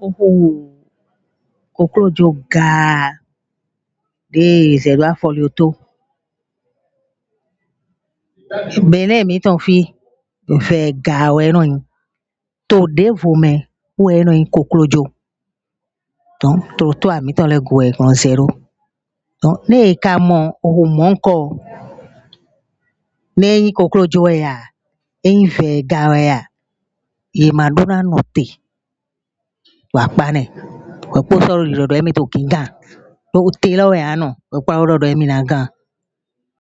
koklojo ga de zerua folioto bene mi ton fi ve ga we no to de vome we no koklojo donc to ami ton le go e kon zero donc ne ka mo o mo nko ne koklojo ya e ve ga ya e maduna note wa pa ne we po so ri do mi to kinga o te lo ya no we pa ro do mi na gan